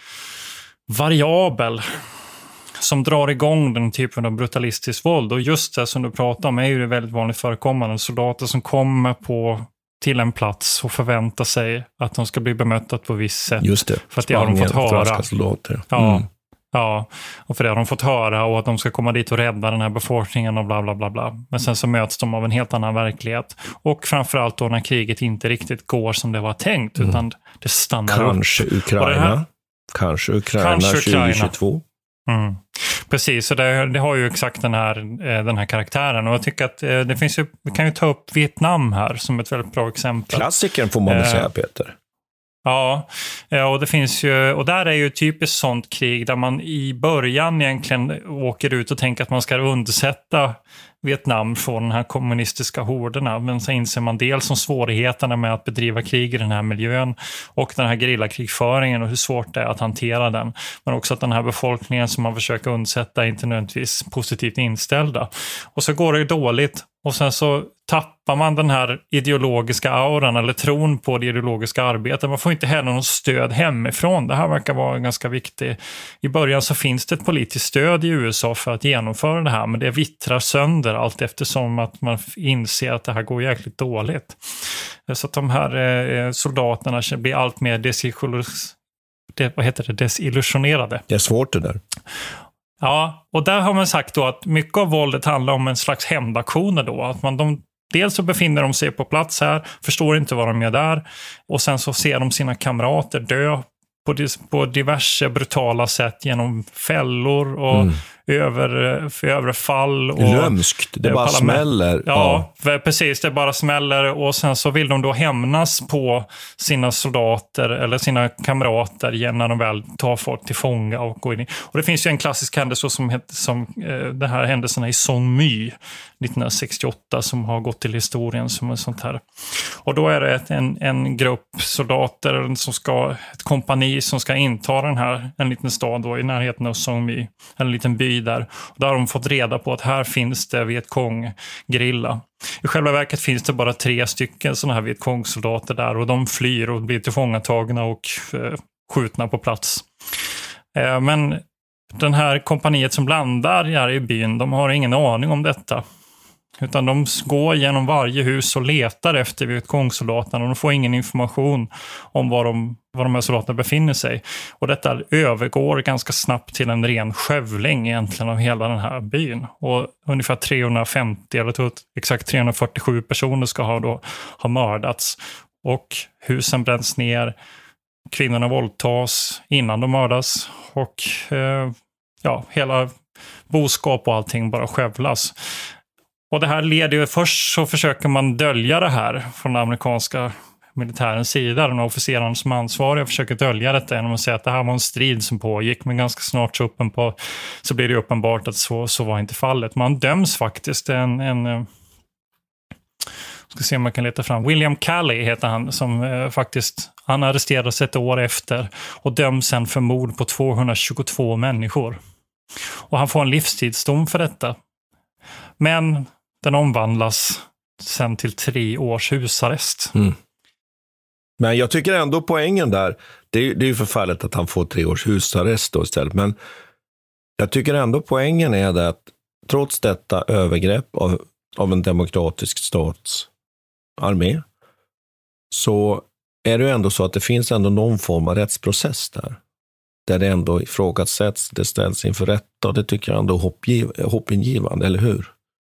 variabel som drar igång den typen av brutalistisk våld. Och just det som du pratar om är ju det väldigt vanligt förekommande. Soldater som kommer till en plats och förväntar sig att de ska bli bemötta på visst sätt. Just det, för att det har de fått höra. Franska soldater. Ja, och för det har de fått höra, och att de ska komma dit och rädda den här befolkningen och bla bla bla bla. Men sen så möts de av en helt annan verklighet. Och framförallt då när kriget inte riktigt går som det var tänkt, utan det stannar kanske upp. Kanske Ukraina 2022. Precis, så det har ju exakt den här karaktären. Och jag tycker att det finns ju, vi kan ju ta upp Vietnam här som ett väldigt bra exempel. Klassikern får man väl säga, Peter. Ja, och det finns ju, och där är ju typiskt sånt krig där man i början egentligen åker ut och tänker att man ska undsätta Vietnam från den här kommunistiska horderna, men så inser man dels om svårigheterna med att bedriva krig i den här miljön och den här gerillakrigföringen och hur svårt det är att hantera den, men också att den här befolkningen som man försöker undsätta är inte nödvändigtvis positivt inställda. Och så går det dåligt, och sen så tappar man den här ideologiska auran eller tron på det ideologiska arbetet. Man får inte heller någon stöd hemifrån. Det här verkar vara ganska viktigt. I början så finns det ett politiskt stöd i USA för att genomföra det här, men det vittrar sönder allt eftersom att man inser att det här går jäkligt dåligt. Så att de här soldaterna blir allt mer desillusionerade. Det är svårt det där. Ja, och där har man sagt då att mycket av våldet handlar om en slags hämndaktioner då. Att dels så befinner de sig på plats här, förstår inte vad de gör där, och sen så ser de sina kamrater dö på diverse brutala sätt genom fällor och överfall. Och lömskt, det bara smäller. Ja, precis, det bara smäller, och sen så vill de då hämnas på sina soldater eller sina kamrater när de väl tar folk till fånga och går in. Och det finns ju en klassisk händelse som den här händelserna i Song My 1968 som har gått till historien som en sånt här. Och då är det en grupp soldater ett kompani som ska inta en liten stad då i närheten av Song My, en liten by där. Och där har de fått reda på att här finns det Vietkong-grilla. I själva verket finns det bara 3 stycken sådana här Vietkong-soldater där, och de flyr och blir tillfångatagna och skjutna på plats. Men den här kompaniet som landar här i byn, de har ingen aning om detta. Utan de går genom varje hus och letar efter vietcongsoldaterna och de får ingen information om var de här soldaterna befinner sig. Och detta övergår ganska snabbt till en ren skövling egentligen av hela den här byn. Och ungefär 350 eller exakt 347 personer ska ha mördats. Och husen bränns ner, kvinnorna våldtas innan de mördas och hela boskap och allting bara skövlas. Och det här leder ju, först så försöker man dölja det här från den amerikanska militärens sida. Den officeraren som är ansvarig försöker dölja detta genom att säga att det här var en strid som pågick, men ganska snart så blir det uppenbart att så var inte fallet. Man döms faktiskt ska se om man kan leta fram. William Calley heter han, som han arresterades ett år efter och döms sen för mord på 222 människor. Och han får en livstidsdom för detta. Men den omvandlas sen till 3 års husarrest. Men jag tycker ändå poängen där, det är ju förfärligt att han får 3 års husarrest då istället, men jag tycker ändå poängen är det att trots detta övergrepp av en demokratisk statsarmé så är det ju ändå så att det finns ändå någon form av rättsprocess där det ändå ifrågasätts, det ställs inför rätta, och det tycker jag ändå är hoppingivande, eller hur?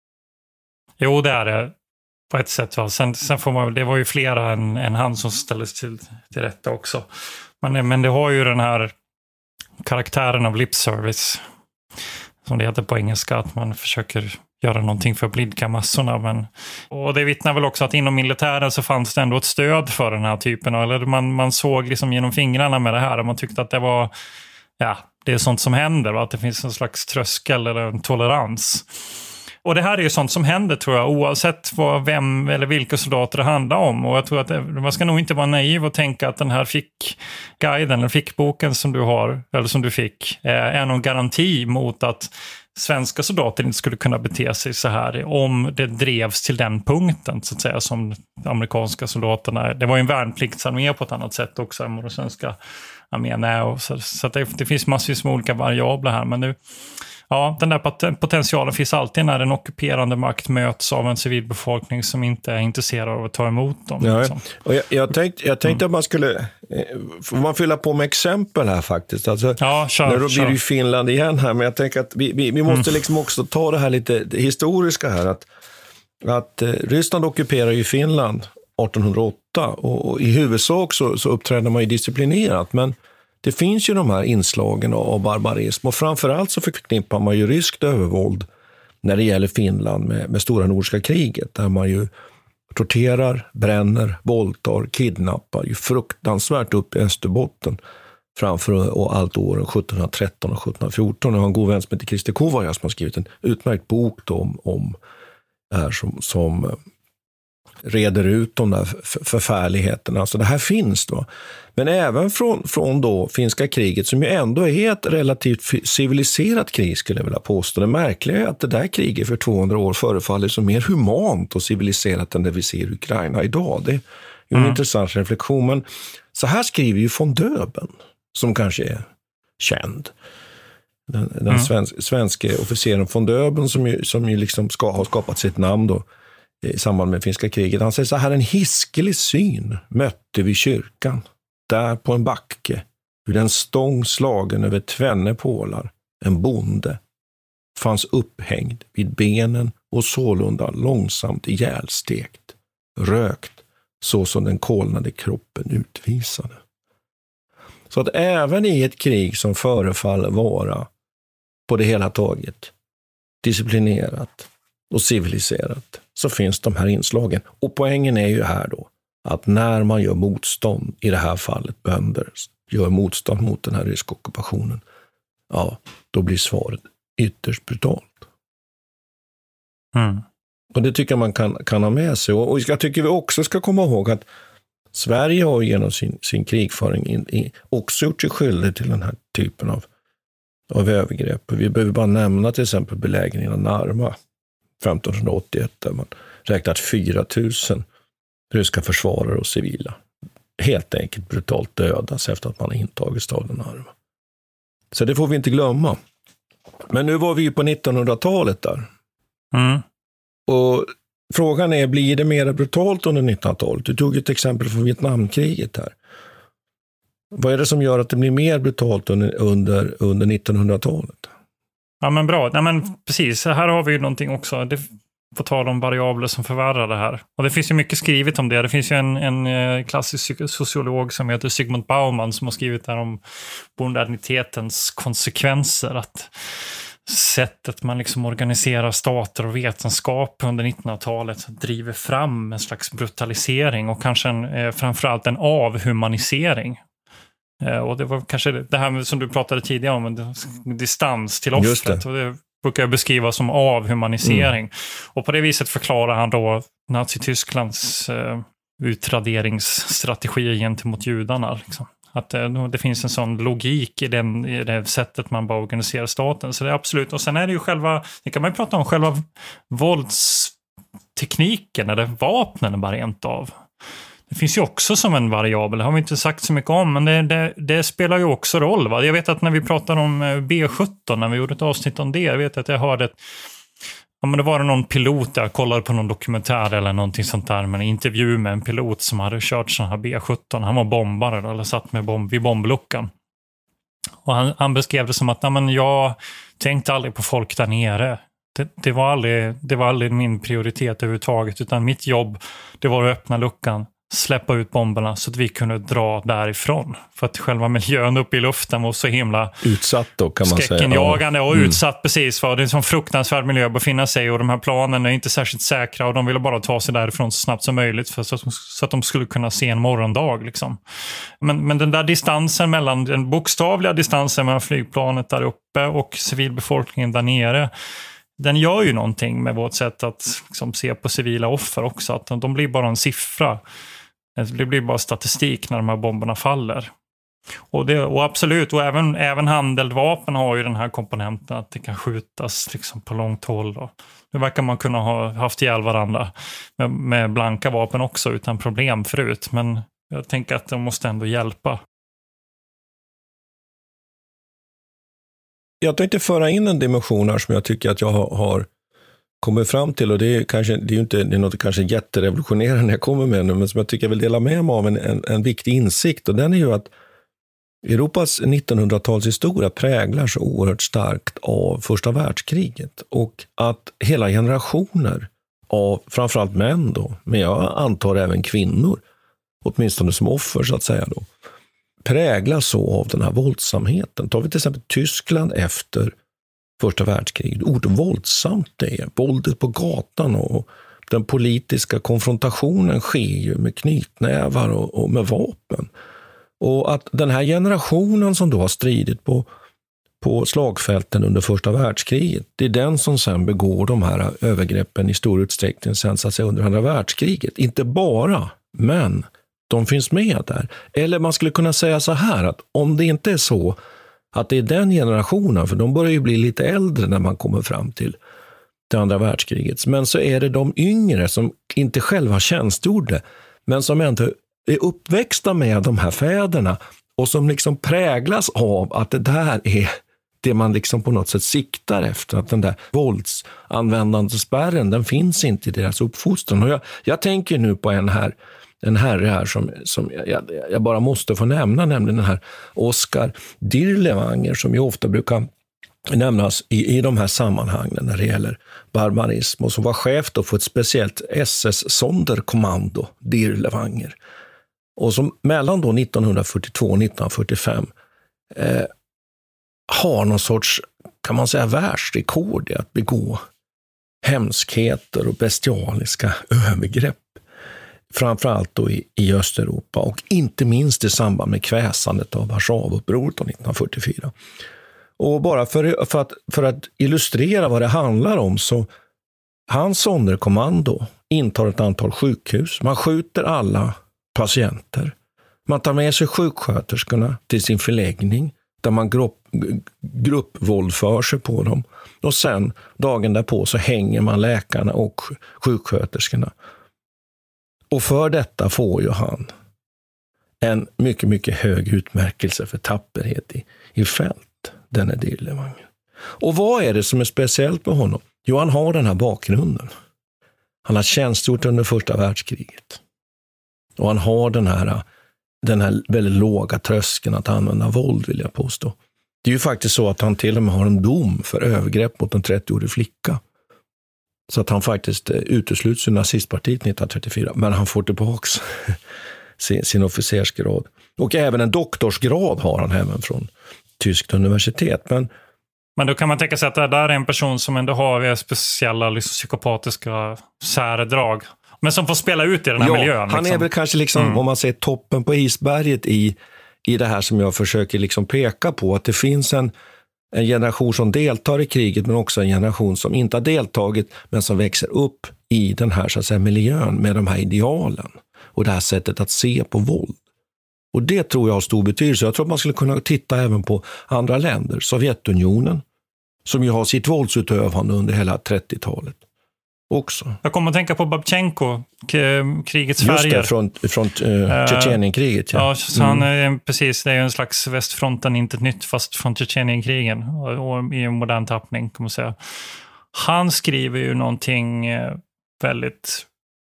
Jo, det är det på ett sätt. Va? Sen får man, det var ju flera än han som ställdes till rätta också. Men det har ju den här karaktären av lip service, som det heter på engelska, att man försöker göra någonting för att blidka massorna. Och det vittnar väl också att inom militären så fanns det ändå ett stöd för den här typen. Eller man såg liksom genom fingrarna med det här, och man tyckte att det var, det är sånt som händer, va? Att det finns en slags tröskel eller en tolerans. Och det här är ju sånt som händer, tror jag, oavsett vem eller vilka soldater det handlar om. Och jag tror att man ska nog inte vara naiv och tänka att den här fickguiden eller fickboken som du har, eller som du fick, är någon garanti mot att svenska soldater inte skulle kunna bete sig så här om det drevs till den punkten, så att säga, som de amerikanska soldaterna. Det var ju en värnpliktsarmé på ett annat sätt också än den svenska armén är. Så att det finns massvis med olika variabler här, men nu... Ja, den där potentialen finns alltid när en ockuperande makt möts av en civilbefolkning som inte är intresserad av att ta emot dem. Ja, liksom. och jag tänkte att man skulle... Får man fylla på med exempel här faktiskt? Alltså, kör. Då blir det ju Finland igen här, men jag tänker att vi måste liksom också ta det här lite det historiska här. Att Ryssland ockuperar ju Finland 1808 och i huvudsak så uppträder man ju disciplinerat, men det finns ju de här inslagen av barbarism, och framförallt så förknippar man ju ryskt övervåld när det gäller Finland med stora nordiska kriget, där man ju torterar, bränner, våldtar, kidnappar ju fruktansvärt upp i Österbotten framför och allt åren 1713 och 1714. Jag har en god vän som heter Christer Kovaja som har skrivit en utmärkt bok om det här som reder ut de där förfärligheterna. Alltså det här finns då. Men även från då finska kriget, som ju ändå är ett relativt civiliserat krig, skulle jag vilja påstå. Det märkliga är att det där kriget för 200 år förefaller som mer humant och civiliserat än det vi ser i Ukraina idag. Det är ju en intressant reflektion. Men så här skriver ju von Döben, som kanske är känd. Den svenska officeren von Döben som ju liksom har skapat sitt namn då i samband med finska kriget. Han säger så här: en hiskelig syn mötte vi kyrkan, där på en backe, hur den stång slagen över tvenne pålar, en bonde, fanns upphängd vid benen och sålunda långsamt ihjälstekt, rökt, så som den kolnade kroppen utvisade. Så att även i ett krig som förefaller vara på det hela taget disciplinerat och civiliserat, så finns de här inslagen. Och poängen är ju här då att när man gör motstånd, i det här fallet bönder gör motstånd mot den här ryska ockupationen, ja, då blir svaret ytterst brutalt. Och det tycker jag man kan ha med sig. Och jag tycker vi också ska komma ihåg att Sverige har genom sin krigföring också gjort sig skyldig till den här typen av övergrepp. Vi behöver bara nämna till exempel belägringen av Narva 1581, där man räknat 4 000 ryska försvarare och civila helt enkelt brutalt dödas efter att man har intagit staden Narva. Så det får vi inte glömma. Men nu var vi ju på 1900-talet där. Och frågan är, blir det mer brutalt under 1900-talet? Du tog ett exempel från Vietnamkriget här. Vad är det som gör att det blir mer brutalt under 1900-talet? Ja, men bra. Nej, men precis, här har vi ju någonting också. Det på tal om variabler som förvärrar det här. Och det finns ju mycket skrivet om det. Det finns ju en klassisk sociolog som heter Zygmunt Bauman som har skrivit där om modernitetens konsekvenser. Att sättet man liksom organiserar stater och vetenskap under 1900-talet driver fram en slags brutalisering och kanske framförallt en avhumanisering. Och det var kanske det här som du pratade tidigare om, en distans till offret. Och det brukar jag beskriva som avhumanisering. Och på det viset förklarar han då Nazi-Tysklands utraderingsstrategi gentemot judarna. Liksom. Att det finns en sån logik i det sättet man bara organiserar staten. Så det är absolut. Och sen är det ju det kan man ju prata om själva våldstekniken eller vapnen bara rent av. Det finns ju också som en variabel, det har vi inte sagt så mycket om, men det spelar ju också roll. Va? Jag vet att när vi pratar om B-17, när vi gjorde ett avsnitt om det, jag vet att jag hörde men det var någon pilot där, jag kollade på någon dokumentär eller någonting sånt där, men en intervju med en pilot som hade kört sån här B-17, han var bombare eller satt med vid bombluckan. Och han beskrev det som att jag tänkte aldrig på folk där nere. Det var aldrig min prioritet överhuvudtaget, utan mitt jobb, det var att öppna luckan, släppa ut bomberna så att vi kunde dra därifrån. För att själva miljön uppe i luften var så himla utsatt då, kan man säga. Skräckenjagande och utsatt precis. För det är en sån fruktansvärd miljö att befinna sig, och de här planen är inte särskilt säkra och de ville bara ta sig därifrån så snabbt som möjligt så att de skulle kunna se en morgondag. Liksom. Men den där distansen den bokstavliga distansen mellan flygplanet där uppe och civilbefolkningen där nere, den gör ju någonting med vårt sätt att liksom se på civila offer också. Att de blir bara en siffra. Det blir bara statistik när de här bomberna faller. Och absolut, och även handeldvapen har ju den här komponenten att det kan skjutas liksom på långt håll. Då. Nu verkar man kunna ha haft ihjäl varandra med blanka vapen också utan problem förut. Men jag tänker att de måste ändå hjälpa. Jag tänkte föra in en dimension här som jag tycker att jag har kommit fram till, och det är något kanske jätterevolutionerande jag kommer med nu, men som jag tycker jag vill dela med mig av en viktig insikt, och den är ju att Europas 1900-talshistoria präglar så oerhört starkt av första världskriget, och att hela generationer av framförallt män då, men jag antar även kvinnor, åtminstone som offer så att säga då, präglas så av den här våldsamheten. Tar vi till exempel Tyskland efter första världskriget. Ordet våldsamt det är. Våldet på gatan och den politiska konfrontationen sker ju med knytnävar och med vapen. Och att den här generationen som då har stridit på slagfälten under första världskriget, det är den som sen begår de här övergreppen i stor utsträckning sen så att säga under andra världskriget. Inte bara, men de finns med där. Eller man skulle kunna säga så här, att om det inte är så att det är den generationen, för de börjar ju bli lite äldre när man kommer fram till andra världskriget, men så är det de yngre som inte själva tjänstgjorde, men som ändå är uppväxta med de här fäderna och som liksom präglas av att det där är det man liksom på något sätt siktar efter, att den där våldsanvändande spärren, den finns inte i deras uppfostran. Och jag tänker nu på en herre här som jag bara måste få nämna, nämligen den här Oskar Dirlewanger, som ju ofta brukar nämnas i de här sammanhangen när det gäller barbarism, och som var chef då för ett speciellt SS-Sonderkommando, Dirlewanger. Och som mellan då 1942 och 1945 har någon sorts, kan man säga, världsrekord i att begå hemskheter och bestialiska övergrepp. Framförallt då i Östeuropa, och inte minst i samband med kväsandet av Warszawapproret 1944. Och bara för att illustrera vad det handlar om, så hans Sonderkommando intar ett antal sjukhus. Man skjuter alla patienter. Man tar med sig sjuksköterskorna till sin förläggning där man gruppvåldför sig på dem. Och sen dagen därpå så hänger man läkarna och sjuksköterskorna. Och för detta får ju han en mycket, mycket hög utmärkelse för tapperhet i fält, denne Dirlewanger. Och vad är det som är speciellt med honom? Jo, han har den här bakgrunden. Han har tjänstgjort under första världskriget. Och han har den här väldigt låga tröskeln att använda våld, vill jag påstå. Det är ju faktiskt så att han till och med har en dom för övergrepp mot en 30-årig flicka. Så att han faktiskt utesluts ur nazistpartiet 1934. Men han får tillbaks sin officersgrad. Och även en doktorsgrad har han även från tyskt universitet. Men då kan man tänka sig att det där är en person som ändå har speciella liksom, psykopatiska särdrag. Men som får spela ut i den här miljön. Han är väl kanske liksom, om man säger toppen på isberget i det här som jag försöker liksom peka på. Att det finns en generation som deltar i kriget, men också en generation som inte har deltagit, men som växer upp i den här så att säga, miljön med de här idealen. Och det här sättet att se på våld. Och det tror jag har stor betydelse. Jag tror att man skulle kunna titta även på andra länder. Sovjetunionen, som ju har sitt våldsutövande under hela 30-talet också. Jag kommer att tänka på Babchenko, krigets färger. Just det, från Tjetjenienkriget. Ja, så han är precis, det är en slags västfronten, inte ett nytt, fast från Tjetjenienkrigen och i en modern tappning, kan man säga. Han skriver ju någonting väldigt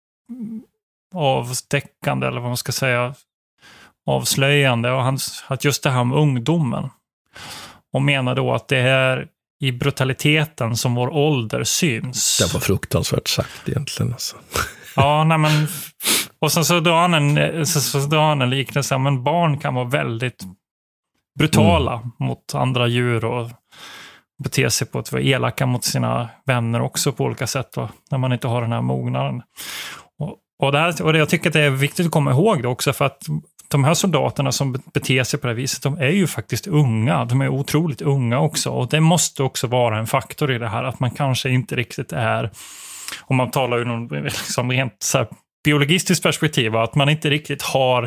avstäckande, eller vad man ska säga, avslöjande, och att just det här med ungdomen, och menar då att det är i brutaliteten som vår ålder syns. Det var fruktansvärt sagt egentligen alltså. Ja, nej men, och sen så drar han en liknelse, men barn kan vara väldigt brutala mot andra djur och bete sig på att vara elaka mot sina vänner också på olika sätt, va? När man inte har den här mognaden. Och jag tycker att det är viktigt att komma ihåg det också, för att de här soldaterna som beter sig på det här viset, de är ju faktiskt unga. De är otroligt unga också. Och det måste också vara en faktor i det här, att man kanske inte riktigt är, om man talar ur någon liksom rent så här biologistiskt perspektiv, att man inte riktigt har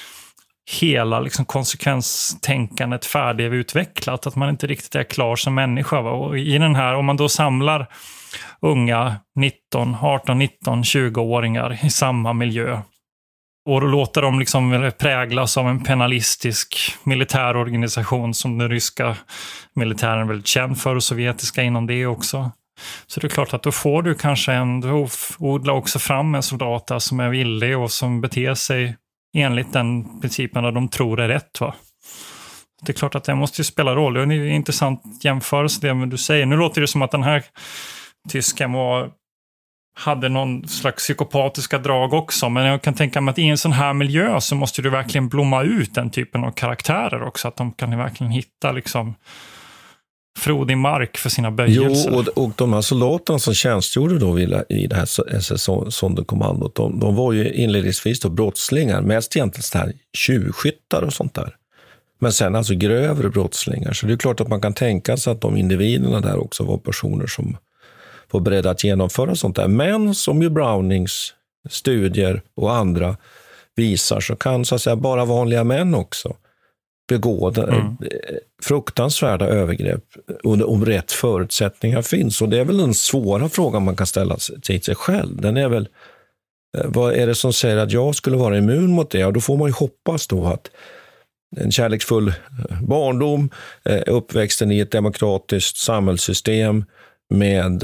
hela liksom konsekvenstänkandet färdigutvecklat, att man inte riktigt är klar som människa. Va? Och i den här, om man då samlar unga 18, 19, 20-åringar i samma miljö och då låter dem liksom präglas av en penalistisk militärorganisation som den ryska militären är väldigt känd för, och sovjetiska inom det också. Så det är klart att då får du kanske odla också fram en soldat som är villig och som beter sig enligt den principen att de tror är rätt, va? Det är klart att det måste ju spela roll. Det är en intressant jämförelse det du säger. Nu låter det som att den här tysken hade någon slags psykopatiska drag också, men jag kan tänka mig att i en sån här miljö så måste du verkligen blomma ut den typen av karaktärer också, att de kan verkligen hitta liksom frodig mark för sina böjelser. Jo, och de här soldaterna som tjänstgjorde då i det här SS-sonderkommandot, de var ju inledningsvis då brottslingar, mest egentligen så här tjuvskyttar och sånt där. Men sen alltså grövre brottslingar, så det är klart att man kan tänka sig att de individerna där också var personer som var beredda att genomföra sånt där. Men som ju Brownings studier och andra visar, så kan så att säga bara vanliga män också begå fruktansvärda övergrepp om rätt förutsättningar finns. Och det är väl den svåra frågan man kan ställa till sig själv. Den är väl, vad är det som säger att jag skulle vara immun mot det? Och då får man ju hoppas då att en kärleksfull barndom, uppväxten i ett demokratiskt samhällssystem med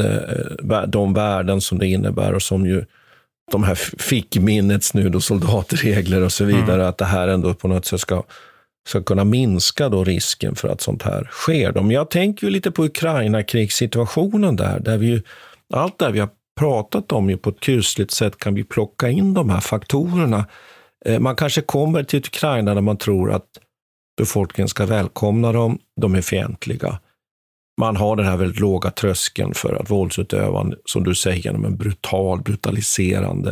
de värden som det innebär, och som ju de här fick minnets nu då soldatregler och så vidare, att det här ändå på något sätt ska kunna minska då risken för att sånt här sker. Men jag tänker ju lite på Ukraina-krigssituationen där vi ju, allt det vi har pratat om ju på ett kusligt sätt kan vi plocka in de här faktorerna. Man kanske kommer till Ukraina där man tror att befolkningen ska välkomna dem, de är fientliga. Man har den här väldigt låga tröskeln för att våldsutövande, som du säger, genom en brutaliserande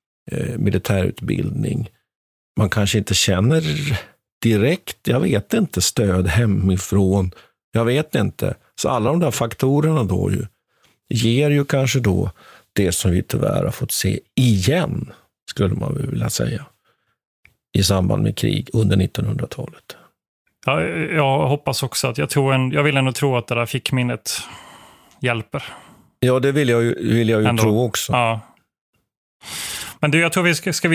militärutbildning. Man kanske inte känner direkt, jag vet inte, stöd hemifrån. Jag vet inte. Så alla de där faktorerna då ju ger ju kanske då det som vi tyvärr har fått se igen, skulle man vilja säga, i samband med krig under 1900-talet. Ja, jag hoppas också att jag vill ändå tro att det där fick minnet hjälper. Ja, det vill jag ju tro också. Ja. Men du, jag tror ska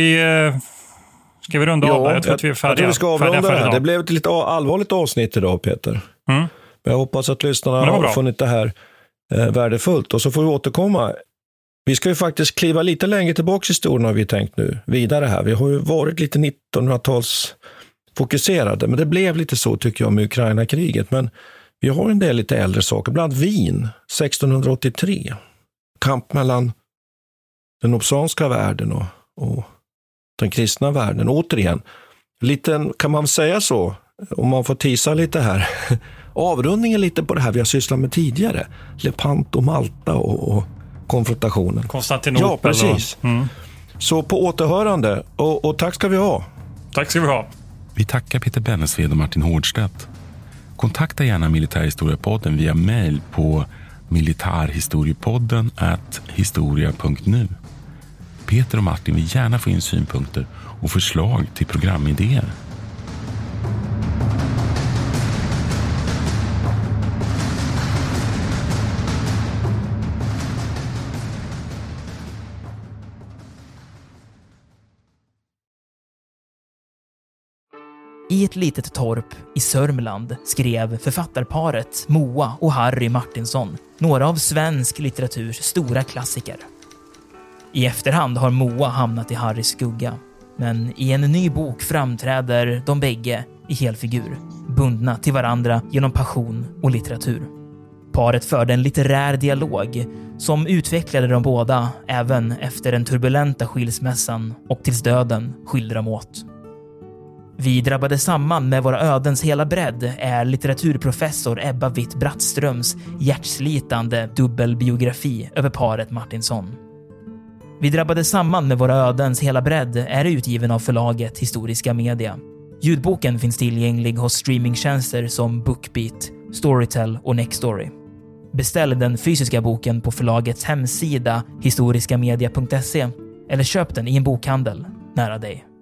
vi runda av där? Jag tror att vi är färdiga. Jag tror vi ska avrunda det här. Det blev ett lite allvarligt avsnitt idag, Peter. Men jag hoppas att lyssnarna har funnit det här värdefullt. Och så får vi återkomma Vi ska ju faktiskt kliva lite längre tillbaka i historien har vi tänkt nu. Vidare här. Vi har ju varit lite 1900-tals fokuserade, men det blev lite så tycker jag med Ukraina-kriget. Men vi har en del lite äldre saker, bland Wien 1683. Kamp mellan den obsanska världen och den kristna världen. Återigen, liten, kan man säga så, om man får tisa lite här, avrundningen lite på det här vi har sysslat med tidigare. Lepanto, Malta och konfrontationen. Konstantinopel. Ja, precis. Så på återhörande, och tack ska vi ha. Tack ska vi ha. Vi tackar Peter Bennesved och Martin Hårdstedt. Kontakta gärna Militärhistoriepodden via mejl på militarhistoriepodden@historia.nu. Peter och Martin vill gärna få in synpunkter och förslag till programidéer. I ett litet torp i Sörmland skrev författarparet Moa och Harry Martinsson några av svensk litteraturs stora klassiker. I efterhand har Moa hamnat i Harrys skugga, men i en ny bok framträder de bägge i helfigur, bundna till varandra genom passion och litteratur. Paret förde en litterär dialog som utvecklade de båda även efter den turbulenta skilsmässan och tills döden skilde dem åt. Vi drabbade samman med våra ödens hela bredd är litteraturprofessor Ebba Witt-Brattströms hjärtslitande dubbelbiografi över paret Martinsson. Vi drabbade samman med våra ödens hela bredd är utgiven av förlaget Historiska Media. Ljudboken finns tillgänglig hos streamingtjänster som Bookbeat, Storytel och Nextory. Beställ den fysiska boken på förlagets hemsida historiskamedia.se eller köp den i en bokhandel nära dig.